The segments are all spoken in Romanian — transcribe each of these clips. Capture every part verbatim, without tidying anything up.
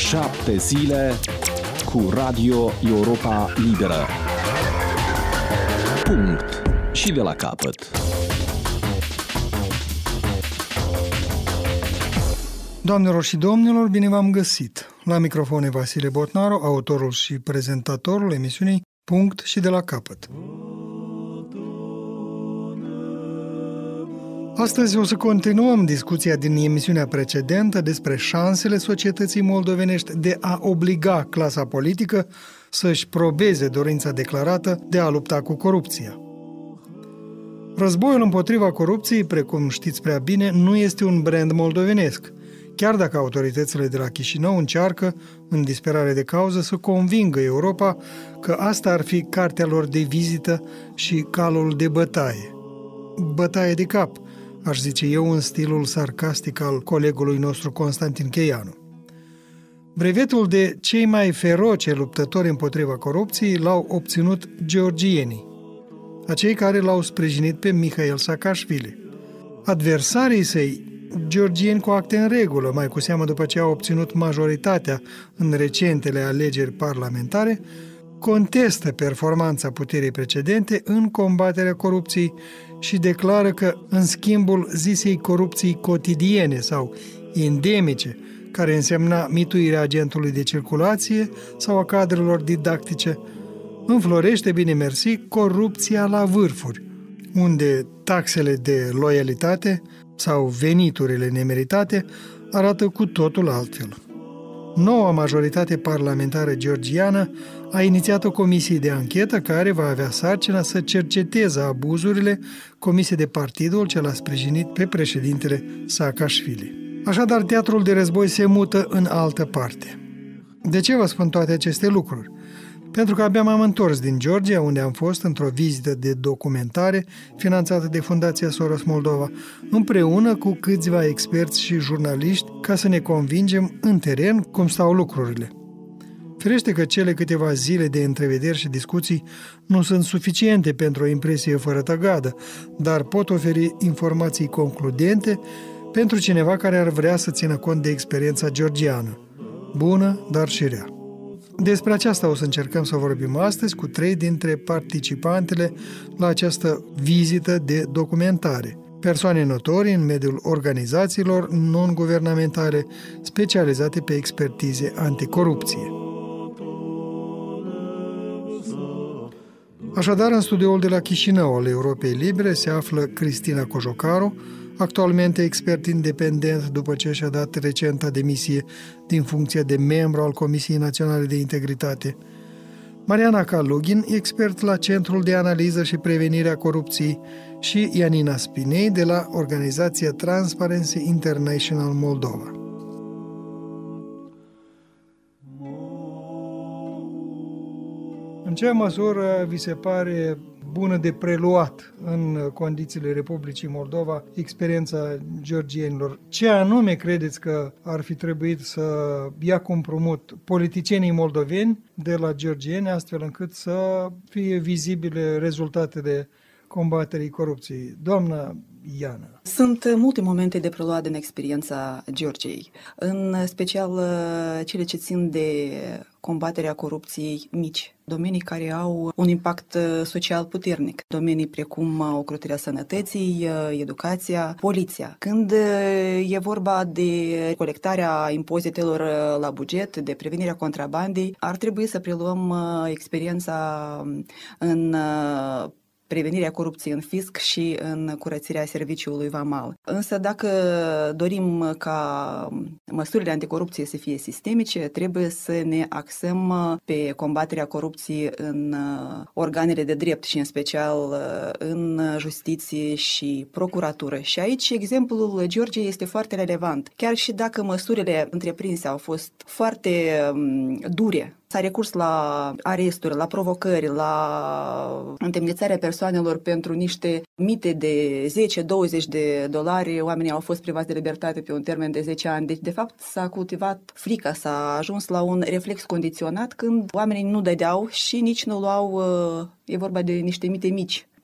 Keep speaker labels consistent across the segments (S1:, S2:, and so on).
S1: Șapte zile cu Radio Europa Liberă. Punct. Și de la capăt.
S2: Doamnelor și domnilor, bine v-am găsit! La microfon e Vasile Botnaru, autorul și prezentatorul emisiunii Punct și de la capăt. Astăzi o să continuăm discuția din emisiunea precedentă despre șansele societății moldovenești de a obliga clasa politică să-și probeze dorința declarată de a lupta cu corupția. Războiul împotriva corupției, precum știți prea bine, nu este un brand moldovenesc, chiar dacă autoritățile de la Chișinău încearcă, în disperare de cauză, să convingă Europa că asta ar fi cartea lor de vizită și calul de bătaie. Bătaie de cap, aș zice eu, în stilul sarcastic al colegului nostru Constantin Cheianu. Brevetul de cei mai feroce luptători împotriva corupției l-au obținut georgienii, acei care l-au sprijinit pe Mihail Saakashvili. Adversarii săi, georgieni cu acte în regulă, mai cu seamă după ce au obținut majoritatea în recentele alegeri parlamentare, contestă performanța puterii precedente în combaterea corupției și declară că, în schimbul zisei corupții cotidiene sau endemice, care însemna mituirea agentului de circulație sau a cadrelor didactice, înflorește, bine mersi, corupția la vârfuri, unde taxele de loialitate sau veniturile nemeritate arată cu totul altfel. Noua majoritate parlamentară georgiană a inițiat o comisie de anchetă care va avea sarcina să cerceteze abuzurile comise de partidul ce l-a sprijinit pe președintele Saakashvili. Așadar, teatrul de război se mută în altă parte. De ce vă spun toate aceste lucruri? Pentru că abia m-am întors din Georgia, unde am fost într-o vizită de documentare finanțată de Fundația Soros Moldova, împreună cu câțiva experți și jurnaliști, ca să ne convingem în teren cum stau lucrurile. Firește că cele câteva zile de întrevederi și discuții nu sunt suficiente pentru o impresie fără tăgadă, dar pot oferi informații concludente pentru cineva care ar vrea să țină cont de experiența georgiană, bună, dar și rea. Despre aceasta o să încercăm să vorbim astăzi cu trei dintre participantele la această vizită de documentare. Persoane notorii în mediul organizațiilor non-guvernamentale specializate pe expertize anticorupție. Așadar, în studioul de la Chișinău al Europei Libere se află Cristina Cojocaru, actualmente expert independent după ce și-a dat recenta demisie din funcția de membru al Comisiei Naționale de Integritate. Mariana Kalugin, expert la Centrul de Analiză și Prevenire a Corupției, și Ianina Spinei de la organizația Transparency International Moldova. În ce măsură vi se pare bună de preluat în condițiile Republicii Moldova experiența georgienilor? Ce anume credeți că ar fi trebuit să ia cu împrumut politicienii moldoveni de la georgieni, astfel încât să fie vizibile rezultatele combaterii corupției? Doamna Iana.
S3: Sunt multe momente de preluat din experiența Georgiei, în special cele ce țin de combaterea corupției mici, domenii care au un impact social puternic, domenii precum ocrotirea sănătății, educația, poliția. Când e vorba de colectarea impozitelor la buget, de prevenirea contrabandei, ar trebui să preluăm experiența în prevenirea corupției în fisc și în curățirea serviciului vamal. Însă dacă dorim ca măsurile anticorupție să fie sistemice, trebuie să ne axăm pe combaterea corupției în organele de drept și în special în justiție și procuratură. Și aici exemplul Georgiei este foarte relevant. Chiar și dacă măsurile întreprinse au fost foarte dure, s-a recurs la aresturi, la provocări, la întemnițarea persoanelor pentru niște mite de zece douăzeci de dolari. Oamenii au fost privați de libertate pe un termen de zece ani. Deci, de fapt, s-a cultivat frica, s-a ajuns la un reflex condiționat când oamenii nu dădeau și nici nu luau, e vorba de niște mite mici,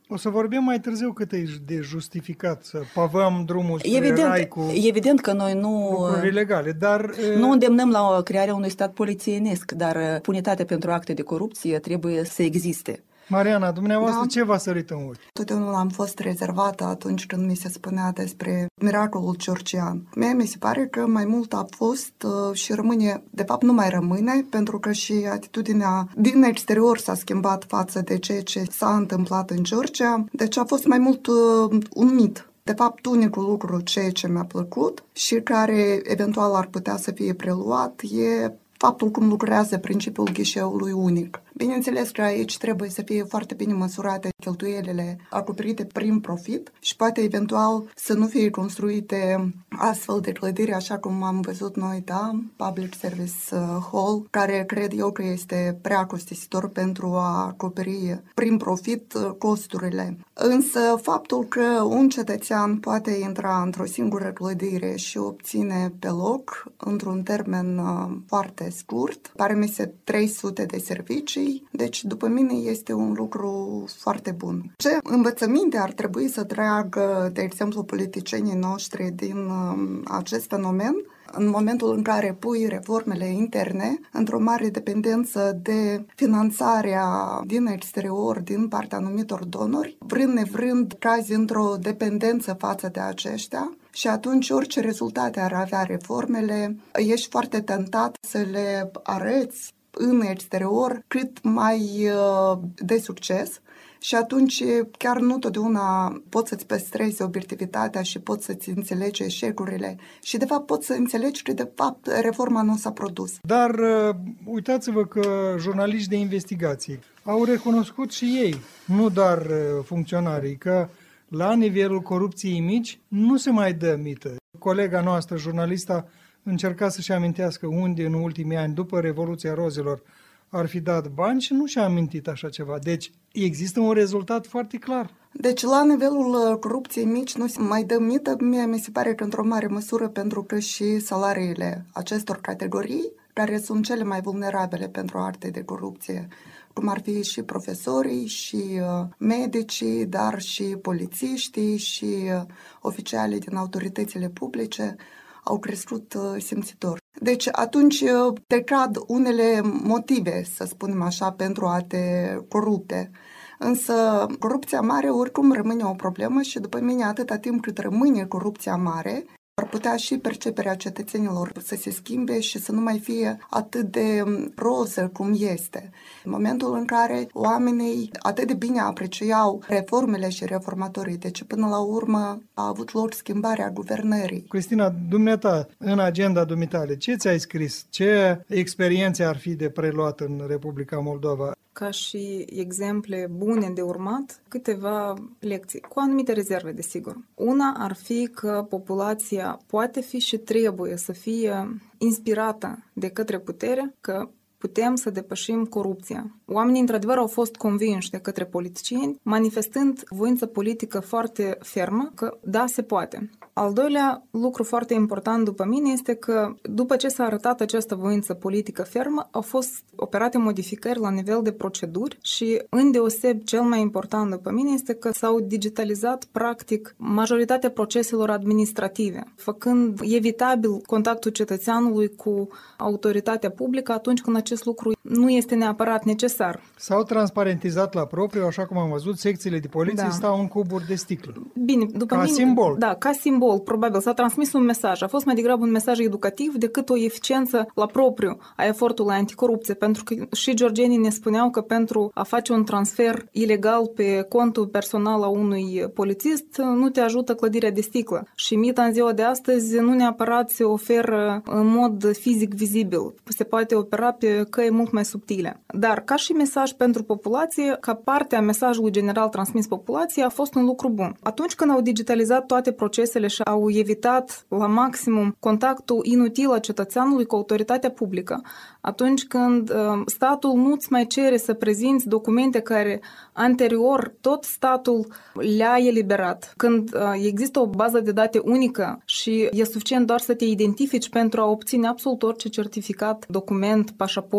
S2: O să vorbim mai târziu cât e de justificat să pavăm drumul spre
S3: Evident,
S2: rai cu
S3: evident că noi nu,
S2: lucruri ilegale, dar...
S3: nu îndemnăm la crearea unui stat polițienesc, dar punitatea pentru acte de corupție trebuie să existe.
S2: Mariana, dumneavoastră
S4: Da.
S2: ce v-a sărit în ochi?
S4: Totdeauna am fost rezervată atunci când mi se spunea despre miracolul georgian. Mie mi se pare că mai mult a fost uh, și rămâne, de fapt nu mai rămâne, pentru că și atitudinea din exterior s-a schimbat față de ceea ce s-a întâmplat în Georgia, deci a fost mai mult uh, un mit. De fapt, unicul lucru, ceea ce mi-a plăcut și care eventual ar putea să fie preluat, e faptul cum lucrează principiul ghișeului unic. Bineînțeles că aici trebuie să fie foarte bine măsurate cheltuielile acoperite prin profit și poate eventual să nu fie construite astfel de clădiri, așa cum am văzut noi, da, Public Service Hall, care cred eu că este prea costisitor pentru a acoperi prin profit costurile. Însă faptul că un cetățean poate intra într-o singură clădire și obține pe loc, într-un termen foarte scurt, pare mi se trei sute de servicii, deci, după mine, este un lucru foarte bun. Ce învățăminte ar trebui să tragă, de exemplu, politicienii noștri din uh, acest fenomen, în momentul în care pui reformele interne într-o mare dependență de finanțarea din exterior, din partea anumitor donori, vrând nevrând cazi într-o dependență față de aceștia, și atunci orice rezultate ar avea reformele, ești foarte tentat să le arăți în exterior cât mai de succes și atunci chiar nu totdeauna poți să-ți păstrezi obiectivitatea și poți să-ți înțelegi eșecurile și de fapt poți să înțelegi că de fapt reforma nu s-a produs.
S2: Dar uitați-vă că jurnaliști de investigații au recunoscut și ei, nu doar funcționarii, că la nivelul corupției mici nu se mai dă mită. Colega noastră, jurnalista, încerca să-și amintească unde în ultimii ani, după Revoluția Rozelor, ar fi dat bani și nu și-a amintit așa ceva. Deci există un rezultat foarte clar.
S4: Deci la nivelul corupției mici nu se mai dă mită, mie mi se pare că într-o mare măsură pentru că și salariile acestor categorii, care sunt cele mai vulnerabile pentru acte de corupție, cum ar fi și profesorii, și uh, medicii, dar și polițiștii, și uh, oficialii din autoritățile publice, au crescut uh, simțitor. Deci atunci uh, te cad unele motive, să spunem așa, pentru a te corupe. Însă corupția mare oricum rămâne o problemă și după mine atâta timp cât rămâne corupția mare, ar putea și perceperea cetățenilor să se schimbe și să nu mai fie atât de roză cum este. În momentul în care oamenii atât de bine apreciau reformele și reformatorii, deci până la urmă a avut loc schimbarea guvernării.
S2: Cristina, dumneata, în agenda dumitale, ce ți-ai scris? Ce experiențe ar fi de preluat în Republica Moldova?
S5: Ca și exemple bune de urmat, câteva lecții, cu anumite rezerve, desigur. Una ar fi că populația poate fi și trebuie să fie inspirată de către putere, că putem să depășim corupția. Oamenii, într-adevăr, au fost convinși de către politicieni, manifestând voință politică foarte fermă, că da, se poate. Al doilea lucru foarte important după mine este că după ce s-a arătat această voință politică fermă, au fost operate modificări la nivel de proceduri și îndeoseb cel mai important după mine este că s-au digitalizat practic majoritatea proceselor administrative, făcând evitabil contactul cetățeanului cu autoritatea publică atunci când acest lucru nu este neapărat necesar.
S2: S-au transparentizat la propriu, așa cum am văzut, secțiile de poliție
S5: Da.
S2: stau în cuburi de sticlă.
S5: Bine, după
S2: Ca
S5: mine,
S2: simbol.
S5: Da, ca simbol, probabil. S-a transmis un mesaj. A fost mai degrabă un mesaj educativ decât o eficiență la propriu a efortului anticorupție, pentru că și georgienii ne spuneau că pentru a face un transfer ilegal pe contul personal a unui polițist nu te ajută clădirea de sticlă. Și mita în ziua de astăzi nu neapărat se oferă în mod fizic vizibil. Se poate opera pe căi mult mai subtile. Dar ca și mesaj pentru populație, ca parte a mesajului general transmis populației, a fost un lucru bun. Atunci când au digitalizat toate procesele și au evitat la maximum contactul inutil a cetățeanului cu autoritatea publică, atunci când uh, statul nu-ți mai cere să prezinți documente care anterior tot statul le-a eliberat, când uh, există o bază de date unică și e suficient doar să te identifici pentru a obține absolut orice certificat, document, pașaport, diplomă,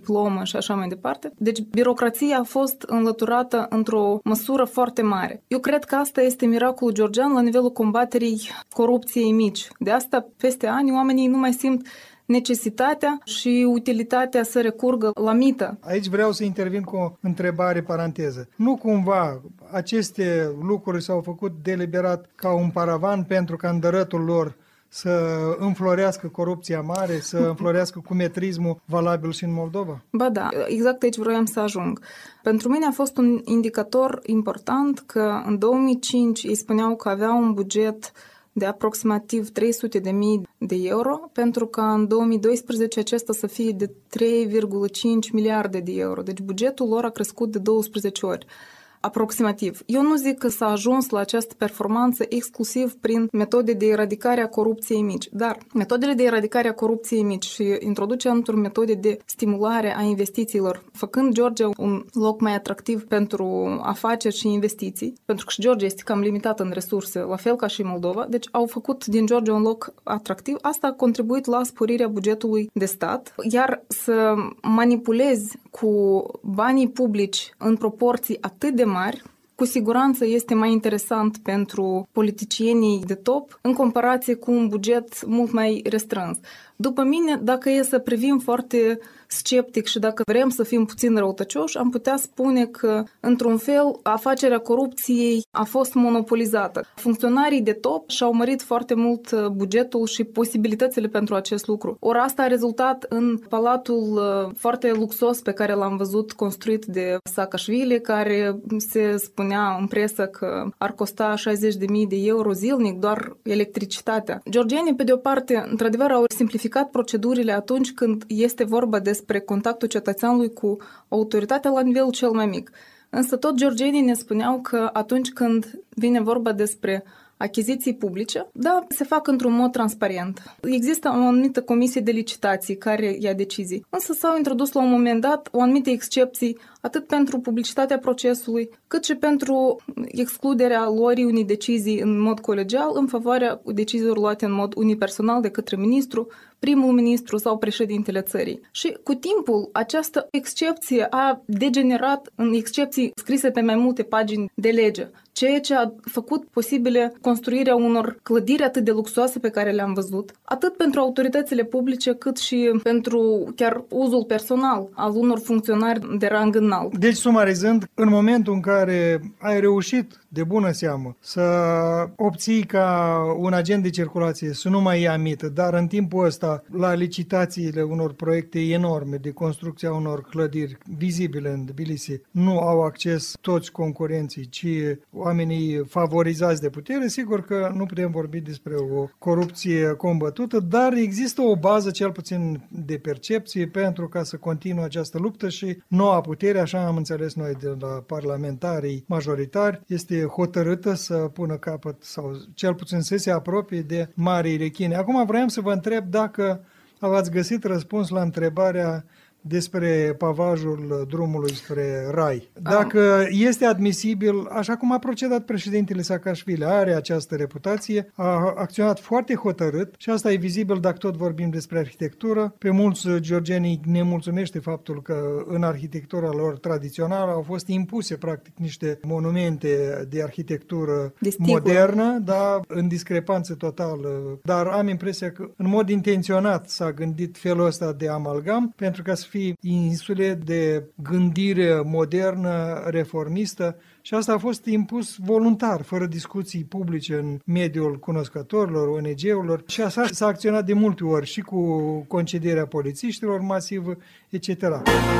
S5: diplomă și așa mai departe. Deci birocrația a fost înlăturată într-o măsură foarte mare. Eu cred că asta este miracolul georgian la nivelul combaterii corupției mici. De asta, peste ani, oamenii nu mai simt necesitatea și utilitatea să recurgă la mită.
S2: Aici vreau să intervin cu o întrebare paranteză. Nu cumva aceste lucruri s-au făcut deliberat ca un paravan pentru ca în dărătul lor să înflorească corupția mare, să înflorească cumetrismul valabil și în Moldova?
S5: Ba da, exact aici vroiam să ajung. Pentru mine a fost un indicator important că în două mii cinci ei spuneau că aveau un buget de aproximativ trei sute de mii de euro, pentru ca în două mii doisprezece acesta să fie de trei virgulă cinci miliarde de euro. Deci bugetul lor a crescut de douăsprezece ori. Aproximativ. Eu nu zic că s-a ajuns la această performanță exclusiv prin metode de eradicare a corupției mici, dar metodele de eradicare a corupției mici și introducerea unor metode de stimulare a investițiilor, făcând Georgia un loc mai atractiv pentru afaceri și investiții, pentru că și Georgia este cam limitată în resurse, la fel ca și Moldova, deci au făcut din Georgia un loc atractiv. Asta a contribuit la sporirea bugetului de stat, iar să manipulezi cu banii publici în proporții atât de mari, cu siguranță este mai interesant pentru politicienii de top în comparație cu un buget mult mai restrâns. După mine, dacă e să privim foarte sceptic și dacă vrem să fim puțin răutăcioși, am putea spune că, într-un fel, afacerea corupției a fost monopolizată. Funcționarii de top și-au mărit foarte mult bugetul și posibilitățile pentru acest lucru. Ori asta a rezultat în palatul foarte luxos pe care l-am văzut construit de Saakashvili, care se spunea în presă că ar costa șaizeci de mii de euro zilnic doar electricitatea. Georgienii, pe de o parte, într-adevăr, au simplificat procedurile atunci când este vorba despre contactul cetățeanului cu autoritatea la nivelul cel mai mic. Însă tot georgienii ne spuneau că atunci când vine vorba despre achiziții publice, da, se fac într-un mod transparent. Există o anumită comisie de licitații care ia decizii, însă s-au introdus la un moment dat o anumită excepții atât pentru publicitatea procesului, cât și pentru excluderea luării unei decizii în mod colegial în favoarea deciziilor luate în mod unipersonal de către ministru, primul ministru sau președintele țării. Și cu timpul această excepție a degenerat în excepții scrise pe mai multe pagini de lege, ceea ce a făcut posibile construirea unor clădiri atât de luxoase pe care le-am văzut, atât pentru autoritățile publice, cât și pentru chiar uzul personal al unor funcționari de rang înalt.
S2: Deci, sumarizând, în momentul în care ai reușit de bună seamă să obții ca un agent de circulație să nu mai ia mită, dar în timpul ăsta, la licitațiile unor proiecte enorme de construcția unor clădiri vizibile în Tbilisi, nu au acces toți concurenții, ci oamenii favorizați de putere, sigur că nu putem vorbi despre o corupție combătută, dar există o bază, cel puțin de percepție, pentru ca să continue această luptă și noua putere, așa am înțeles noi de la parlamentarii majoritari, este hotărâtă să pună capăt sau cel puțin să se apropie de marii rechini. Acum vreau să vă întreb dacă ați găsit răspuns la întrebarea despre pavajul drumului spre Rai. Dacă este admisibil, așa cum a procedat președintele Saakashvili, are această reputație, a acționat foarte hotărât și asta e vizibil dacă tot vorbim despre arhitectură. Pe mulți georgieni ne mulțumește faptul că în arhitectura lor tradițională au fost impuse practic niște monumente de arhitectură de modernă, dar în discrepanță totală. Dar am impresia că în mod intenționat s-a gândit felul ăsta de amalgam pentru ca să fi insule de gândire modernă, reformistă și asta a fost impus voluntar, fără discuții publice în mediul cunoscătorilor, O N G-urilor și așa s-a acționat de multe ori și cu concedierea polițiștilor masivă, et cetera.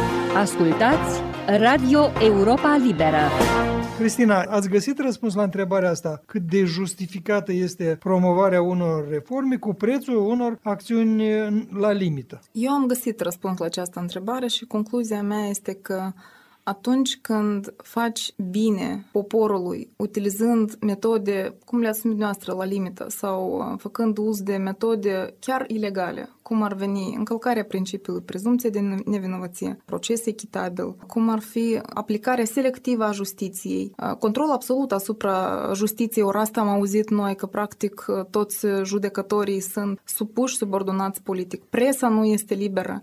S6: Ascultați Radio Europa Liberă.
S2: Cristina, ați găsit răspuns la întrebarea asta? Cât de justificată este promovarea unor reforme cu prețul unor acțiuni la limită?
S5: Eu am găsit răspuns la această întrebare și concluzia mea este că atunci când faci bine poporului, utilizând metode, cum le-ați numit noastră, la limită, sau făcând uz de metode chiar ilegale, cum ar veni încălcarea principiului, prezumție de nevinovăție, proces echitabil, cum ar fi aplicarea selectivă a justiției, control absolut asupra justiției, ori asta am auzit noi, că practic toți judecătorii sunt supuși, subordonați politic, presa nu este liberă.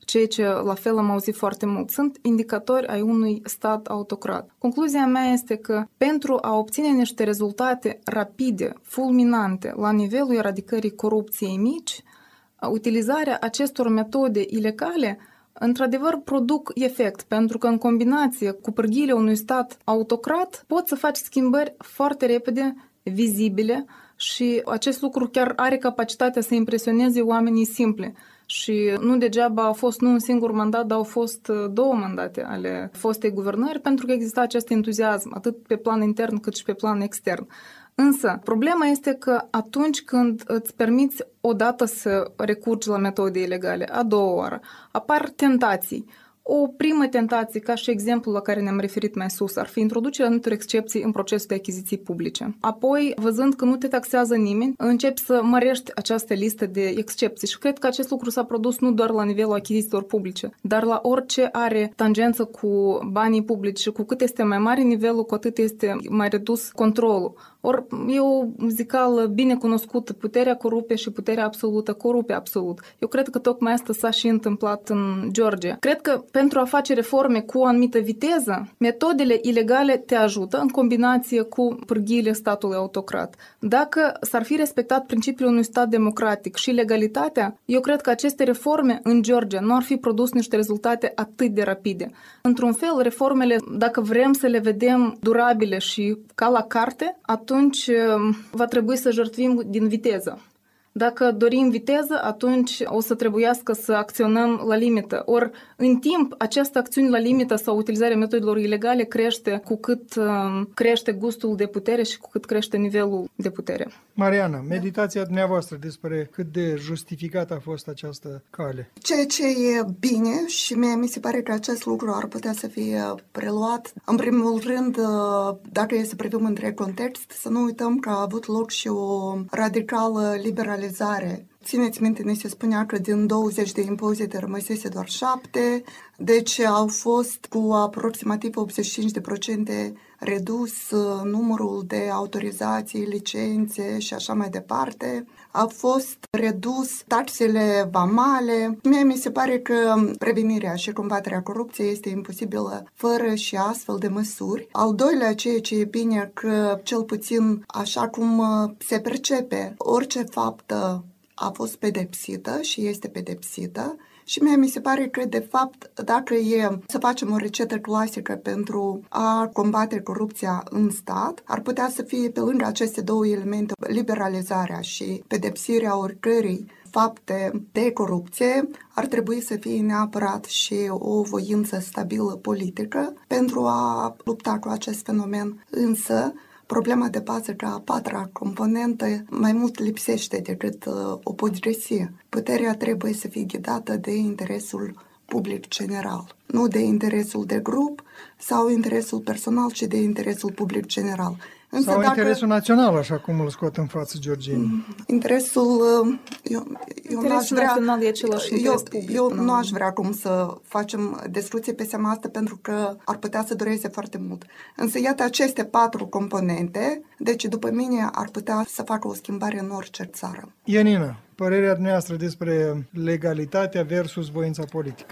S5: ceea ce la fel am auzit foarte mult. Sunt indicatori ai unui stat autocrat. Concluzia mea este că pentru a obține niște rezultate rapide, fulminante, la nivelul eradicării corupției mici, utilizarea acestor metode ilegale într-adevăr produc efect, pentru că în combinație cu pârghiile unui stat autocrat poți să faci schimbări foarte repede, vizibile, și acest lucru chiar are capacitatea să impresioneze oamenii simpli. Și nu degeaba a fost nu un singur mandat, dar au fost două mandate ale fostei guvernări, pentru că exista acest entuziasm, atât pe plan intern cât și pe plan extern. Însă, problema este că atunci când îți permiți odată să recurgi la metode ilegale, a doua oară, apar tentații. O primă tentație, ca și exemplul la care ne-am referit mai sus, ar fi introducerea anumitor excepții în procesul de achiziții publice. Apoi, văzând că nu te taxează nimeni, începi să mărești această listă de excepții și cred că acest lucru s-a produs nu doar la nivelul achizițiilor publice, dar la orice are tangență cu banii publici și cu cât este mai mare nivelul, cu atât este mai redus controlul. Ori e o muzicală bine cunoscută, puterea corupe și puterea absolută corupe absolut. Eu cred că tocmai asta s-a și întâmplat în Georgia. Cred că pentru a face reforme cu o anumită viteză, metodele ilegale te ajută în combinație cu pârghiile statului autocrat. Dacă s-ar fi respectat principiul unui stat democratic și legalitatea, eu cred că aceste reforme în Georgia nu ar fi produs niște rezultate atât de rapide. Într-un fel, reformele, dacă vrem să le vedem durabile și ca la carte, atunci va trebui să jertfim din viteză. Dacă dorim viteză, atunci o să trebuiască să acționăm la limită. Ori, în timp, această acțiune la limită sau utilizarea metodelor ilegale crește cu cât um, crește gustul de putere și cu cât crește nivelul de putere.
S2: Mariana, meditația dumneavoastră despre cât de justificată a fost această cale.
S4: Ceea ce e bine și mie mi se pare că acest lucru ar putea să fie preluat. În primul rând, dacă e să privim între context, să nu uităm că a avut loc și o radicală liberalizare. Țineți minte, ne se spunea că din douăzeci de impozite rămăsese doar șapte, deci au fost cu aproximativ optzeci și cinci la sută redus numărul de autorizații, licențe și așa mai departe. A fost redus taxele vamale. Mie mi se pare că prevenirea și combaterea corupției este imposibilă fără și astfel de măsuri. Al doilea, ceea ce e bine că, cel puțin așa cum se percepe, orice faptă a fost pedepsită și este pedepsită. Și mie mi se pare că, de fapt, dacă e să facem o rețetă clasică pentru a combate corupția în stat, ar putea să fie, pe lângă aceste două elemente, liberalizarea și pedepsirea oricărei fapte de corupție, ar trebui să fie neapărat și o voință stabilă politică pentru a lupta cu acest fenomen. Însă, problema de bază că a patra componentă mai mult lipsește decât uh, o poți găsi. Puterea trebuie să fie ghidată de interesul public general, nu de interesul de grup sau interesul personal, ci de interesul public general.
S2: Însă sau dacă... interesul național, așa cum îl scot în față Georgieni.
S4: Interesul... Eu, eu
S5: interesul
S4: vrea,
S5: național e același interes public.
S4: Eu nu. nu aș vrea cum să facem discuție pe seama asta, pentru că ar putea să dureze foarte mult. Însă, iată, aceste patru componente, deci, după mine, ar putea să facă o schimbare în orice țară.
S2: Ianina, părerea dumneavoastră despre legalitatea versus voința politică?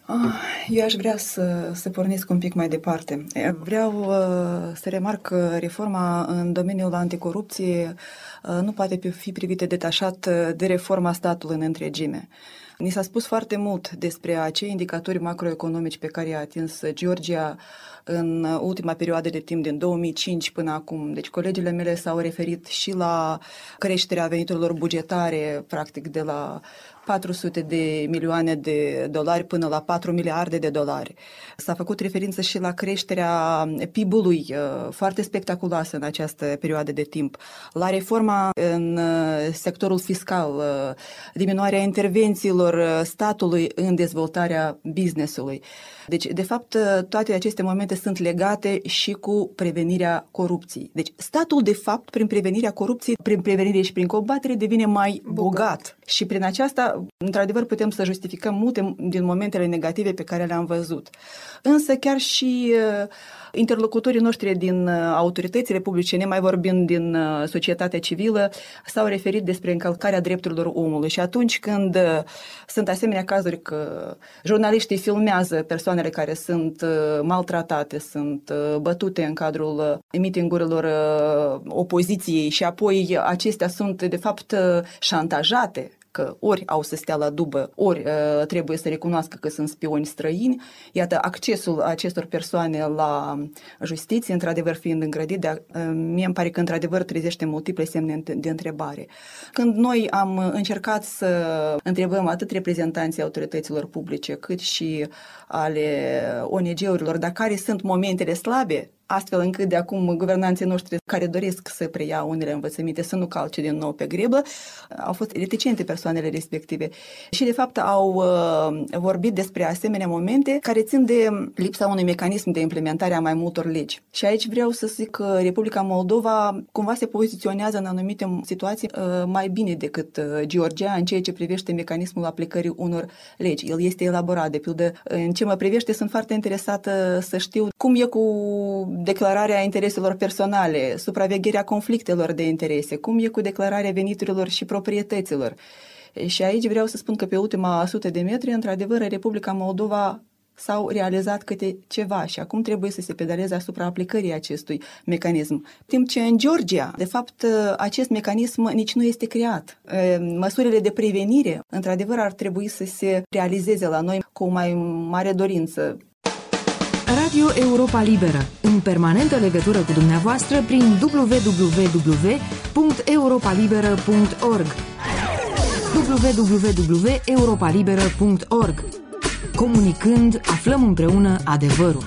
S3: Eu aș vrea să, să pornesc un pic mai departe. Vreau uh, să remarc că reforma în domeniul anticorupție uh, nu poate fi privită detașat de reforma statului în întregime. Ni s-a spus foarte mult despre acei indicatori macroeconomici pe care i-a atins Georgia în ultima perioadă de timp, din două mii cinci până acum. Deci colegile mele s-au referit și la creșterea veniturilor bugetare, practic de la patru sute de milioane de dolari până la patru miliarde de dolari. S-a făcut referință și la creșterea P I B-ului foarte spectaculoasă în această perioadă de timp, la reforma în sectorul fiscal, diminuarea intervențiilor statului în dezvoltarea business-ului. Deci, de fapt, toate aceste momente sunt legate și cu prevenirea corupției. Deci, statul, de fapt, prin prevenirea corupției, prin prevenire și prin combatere, devine mai bogat. bogat. Și prin aceasta într-adevăr putem să justificăm multe din momentele negative pe care le-am văzut. Însă chiar și interlocutorii noștri din autoritățile publice, nemai vorbind din societatea civilă, s-au referit despre încălcarea drepturilor omului. Și atunci când sunt asemenea cazuri că jurnaliștii filmează persoanele care sunt maltratate, sunt bătute în cadrul mitingurilor opoziției și apoi acestea sunt de fapt șantajate, că ori au să stea la dubă, ori uh, trebuie să recunoască că sunt spioni străini. Iată, accesul acestor persoane la justiție, într-adevăr fiind îngrădit, de, uh, mie îmi pare că într-adevăr trezește multiple semne de întrebare. Când noi am încercat să întrebăm atât reprezentanții autorităților publice, cât și ale O N G-urilor, dar care sunt momentele slabe, astfel încât de acum guvernanții noștri care doresc să preia unele învățăminte să nu calce din nou pe greblă, au fost reticente persoanele respective. Și de fapt au uh, vorbit despre asemenea momente care țin de lipsa unui mecanism de implementare a mai multor legi. Și aici vreau să zic că Republica Moldova cumva se poziționează în anumite situații uh, mai bine decât uh, Georgia în ceea ce privește mecanismul aplicării unor legi. El este elaborat, de pildă, în ce mă privește, sunt foarte interesată să știu cum e cu declararea intereselor personale, supravegherea conflictelor de interese, cum e cu declararea veniturilor și proprietăților. Și aici vreau să spun că pe ultima sută de metri, într-adevăr, în Republica Moldova s-au realizat câte ceva și acum trebuie să se pedaleze asupra aplicării acestui mecanism. Timp ce în Georgia, de fapt, acest mecanism nici nu este creat. Măsurile de prevenire, într-adevăr, ar trebui să se realizeze la noi cu o mai mare dorință.
S7: Radio Europa Liberă, în permanentă legătură cu dumneavoastră prin w w w punct europa liberă punct org w w w punct europa liberă punct org. Comunicând, aflăm împreună adevărul.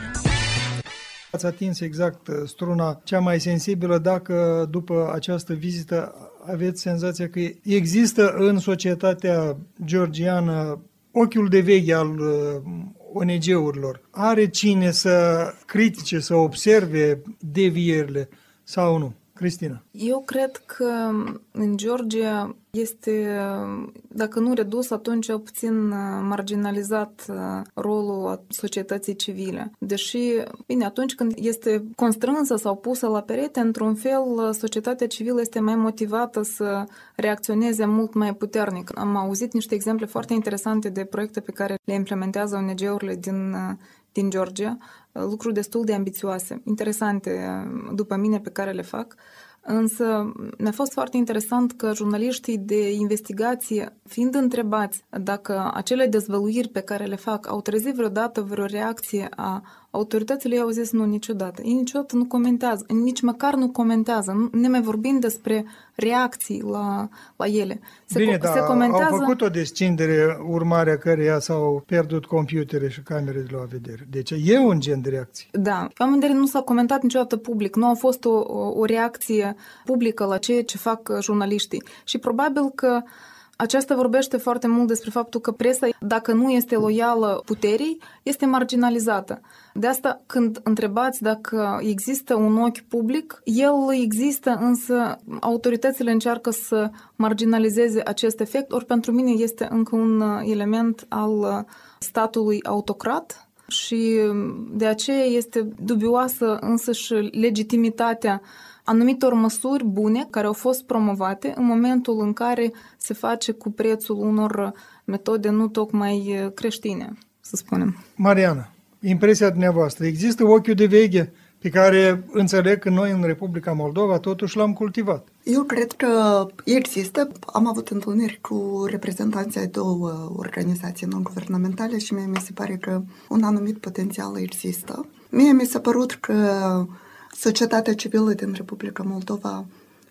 S2: Ați atins exact struna cea mai sensibilă dacă după această vizită aveți senzația că există în societatea georgiană ochiul de veche al O N G-urilor. Are cine să critique, să observe devierile sau nu? Cristina.
S5: Eu cred că în Georgia este, dacă nu redus, atunci puțin marginalizat rolul societății civile. Deși, bine, atunci când este constrânsă sau pusă la perete, într-un fel, societatea civilă este mai motivată să reacționeze mult mai puternic. Am auzit niște exemple foarte interesante de proiecte pe care le implementează O N G-urile din, din Georgia, lucruri destul de ambițioase, interesante după mine pe care le fac. Însă mi-a fost foarte interesant că jurnaliștii de investigație, fiind întrebați dacă acele dezvăluiri pe care le fac au trezit vreodată vreo reacție a autorităților, au zis nu, niciodată. Ei niciodată nu comentează, nici măcar nu comentează, ne mai vorbim despre reacții la, la ele. Se,
S2: Bine,
S5: co-
S2: da,
S5: se comentează...
S2: au făcut o descindere urmarea căreia s-au pierdut computere și camere de la vedere. Deci e un gen de reacție.
S5: Da. La un moment dat nu s-a comentat niciodată public, nu a fost o, o, o reacție publică la ceea ce fac jurnaliștii. Și probabil că aceasta vorbește foarte mult despre faptul că presa, dacă nu este loială puterii, este marginalizată. De asta, când întrebați dacă există un ochi public, el există, însă autoritățile încearcă să marginalizeze acest efect, ori pentru mine este încă un element al statului autocrat și de aceea este dubioasă însăși legitimitatea anumitor măsuri bune care au fost promovate în momentul în care se face cu prețul unor metode nu tocmai creștine, să spunem.
S2: Mariana, impresia dumneavoastră, există ochiul de veche pe care înțeleg că noi în Republica Moldova totuși l-am cultivat?
S4: Eu cred că există. Am avut întâlniri cu reprezentanții ai două organizații non-guvernamentale și mie mi se pare că un anumit potențial există. Mie mi s-a părut că societatea civilă din Republica Moldova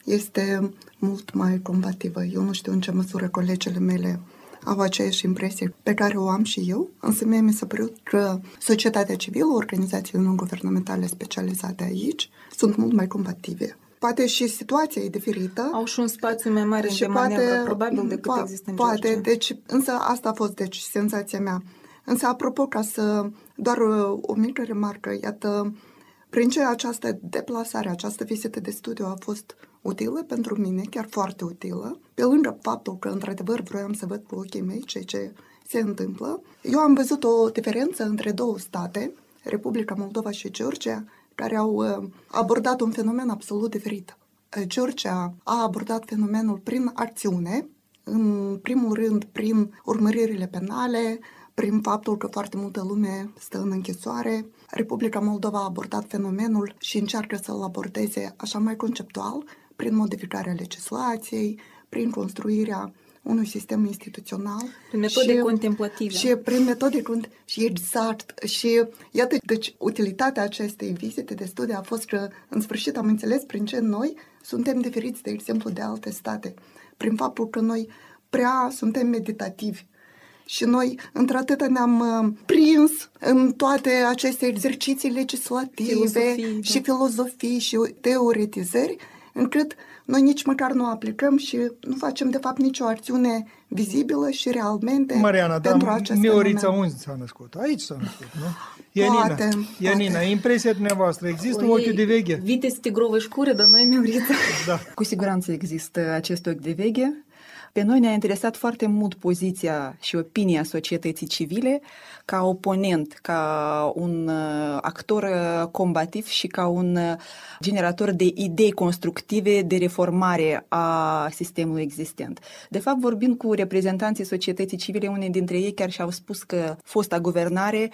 S4: este mult mai combativă. Eu nu știu în ce măsură colegele mele au aceeași impresie pe care o am și eu, însă mie mi s-a părut că societatea civilă, organizațiile non-guvernamentale specializate aici, sunt mult mai combative. Poate și situația e diferită.
S5: Au și un spațiu mai mare de manevră, probabil, decât po- există în
S4: Poate,
S5: Georgia.
S4: deci, însă asta a fost deci, senzația mea. Însă, apropo, ca să doar o, o mică remarcă, iată, prin ce această deplasare, această vizită de studiu a fost utilă pentru mine, chiar foarte utilă, pe lângă faptul că, într-adevăr, vroiam să văd cu ochii mei ceea ce se întâmplă. Eu am văzut o diferență între două state, Republica Moldova și Georgia, care au abordat un fenomen absolut diferit. Georgia a abordat fenomenul prin acțiune, în primul rând prin urmăririle penale, prin faptul că foarte multă lume stă în închisoare. Republica Moldova a abordat fenomenul și încearcă să-l abordeze așa mai conceptual, prin modificarea legislației, prin construirea unui sistem instituțional.
S5: Prin metode
S4: și,
S5: contemplative.
S4: Și prin metode și exact. Și iată, deci utilitatea acestei vizite de studii a fost că, în sfârșit, am înțeles prin ce noi suntem diferiți, de exemplu, de alte state. Prin faptul că noi prea suntem meditativi. Și noi, într-atât, ne-am prins în toate aceste exerciții legislative filozofii, și da. filozofii și teoretizări, încât noi nici măcar nu aplicăm și nu facem, de fapt, nicio acțiune vizibilă și realmente
S2: Mariana,
S4: pentru
S2: dar
S4: acest
S2: Miorița
S4: fenomen.
S2: unde s-a născut? Aici s-a născut, nu? Ianina,
S4: Poate,
S2: Ianina,
S4: poate.
S2: impresia dumneavoastră, există un ochi de veche?
S5: Vitez tigrovă șcură, dar noi Miorița.
S2: Da.
S3: Cu siguranță există acest ochi de veche. Pe noi ne-a interesat foarte mult poziția și opinia societății civile ca oponent, ca un actor combativ și ca un generator de idei constructive de reformare a sistemului existent. De fapt, vorbind cu reprezentanții societății civile, unii dintre ei chiar și-au spus că fosta guvernare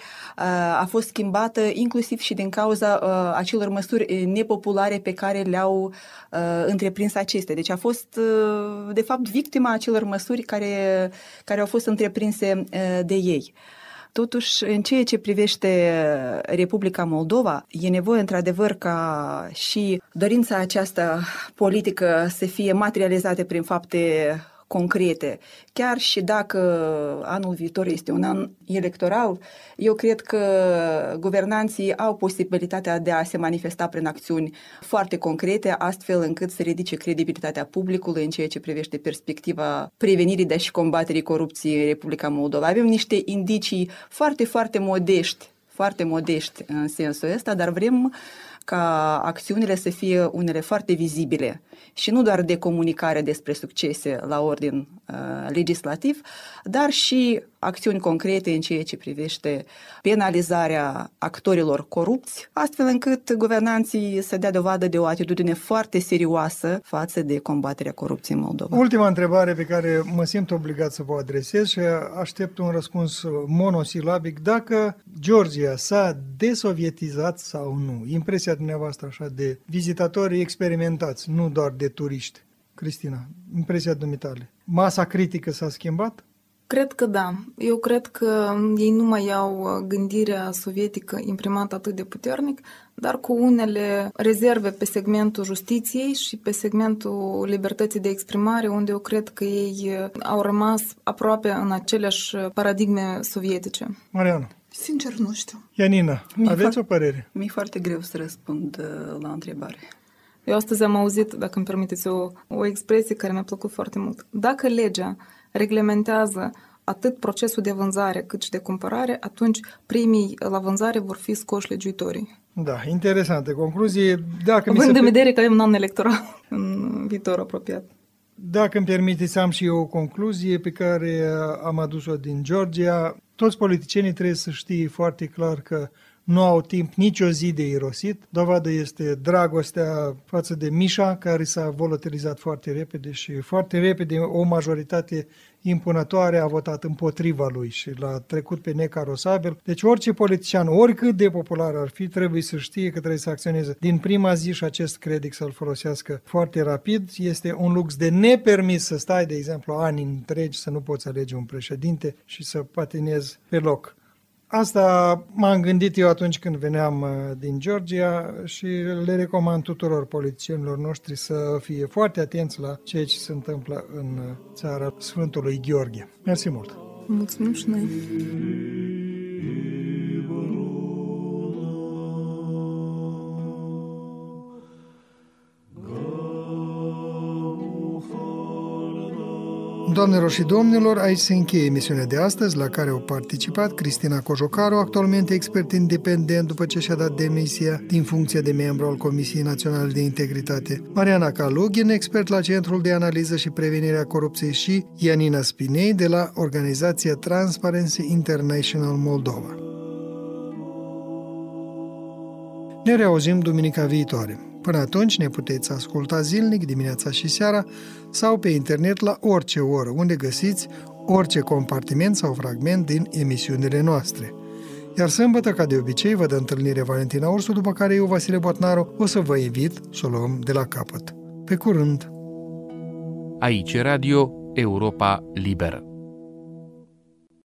S3: a fost schimbată inclusiv și din cauza acelor măsuri nepopulare pe care le-au întreprins acestea. Deci a fost, de fapt, victima acelor măsuri care, care au fost întreprinse de ei. Totuși, în ceea ce privește Republica Moldova, e nevoie într-adevăr ca și dorința aceasta politică să fie materializată prin fapte concrete. Chiar și dacă anul viitor este un an electoral, eu cred că guvernanții au posibilitatea de a se manifesta prin acțiuni foarte concrete, astfel încât să ridice credibilitatea publicului în ceea ce privește perspectiva prevenirii, dar și combaterii corupției în Republica Moldova. Avem niște indicii foarte, foarte modești, foarte modești în sensul ăsta, dar vrem ca acțiunile să fie unele foarte vizibile și nu doar de comunicare despre succese la ordin uh, legislativ, dar și acțiuni concrete în ceea ce privește penalizarea actorilor corupți, astfel încât guvernanții să dea dovadă de o atitudine foarte serioasă față de combaterea corupției în Moldova.
S2: Ultima întrebare pe care mă simt obligat să vă adresez și aștept un răspuns monosilabic. Dacă Georgia s-a desovietizat sau nu? Impresia dumneavoastră așa de vizitatori experimentați, nu doar de turiști. Cristina, impresia dumitale. Masa critică s-a schimbat?
S5: Cred că da. Eu cred că ei nu mai au gândirea sovietică imprimată atât de puternic, dar cu unele rezerve pe segmentul justiției și pe segmentul libertății de exprimare, unde eu cred că ei au rămas aproape în aceleași paradigme sovietice.
S2: Mariana.
S4: Sincer, nu știu.
S2: Ianina,
S3: Mi-e
S2: aveți
S3: fa-
S2: o părere?
S3: Mi-e foarte greu să răspund uh, la întrebare.
S5: Eu astăzi am auzit, dacă îmi permiteți, o, o expresie care mi-a plăcut foarte mult. Dacă legea reglementează atât procesul de vânzare cât și de cumpărare, atunci primii la vânzare vor fi scoși legiuitorii.
S2: Da, interesantă concluzie. Dacă
S5: Având
S2: mi se
S5: în vedere că avem un an electoral în viitor apropiat.
S2: Dacă îmi permiteți, am și eu o concluzie pe care am adus-o din Georgia. Toți politicienii trebuie să știe foarte clar că nu au timp nici o zi de irosit. Dovadă este dragostea față de Mișa, care s-a volatilizat foarte repede și foarte repede o majoritate impunătoare a votat împotriva lui și l-a trecut pe necarosabil. Deci orice politician, oricât de popular ar fi, trebuie să știe că trebuie să acționeze din prima zi și acest credit să-l folosească foarte rapid. Este un lux de nepermis să stai, de exemplu, ani întregi, să nu poți alege un președinte și să patinezi pe loc. Asta m-am gândit eu atunci când veneam din Georgia și le recomand tuturor politicienilor noștri să fie foarte atenți la ceea ce se întâmplă în țara Sfântului Gheorghe. Mersi mult!
S5: Mulțumim și noi!
S2: Doamnelor și domnilor, aici se încheie emisiunea de astăzi, la care au participat Cristina Cojocaru, actualmente expert independent după ce și-a dat demisia din funcția de membru al Comisiei Naționale de Integritate, Mariana Kalugin, expert la Centrul de Analiză și Prevenire a Corupției, și Ianina Spinei de la organizația Transparency International Moldova. Ne reauzim duminica viitoare. Până atunci ne puteți asculta zilnic, dimineața și seara, sau pe internet la orice oră, unde găsiți orice compartiment sau fragment din emisiunile noastre. Iar sâmbătă, ca de obicei, vă dă întâlnire Valentina Ursu, după care eu, Vasile Botnaru, o să vă invit să o luăm de la capăt. Pe curând!
S8: Aici Radio Europa Liberă.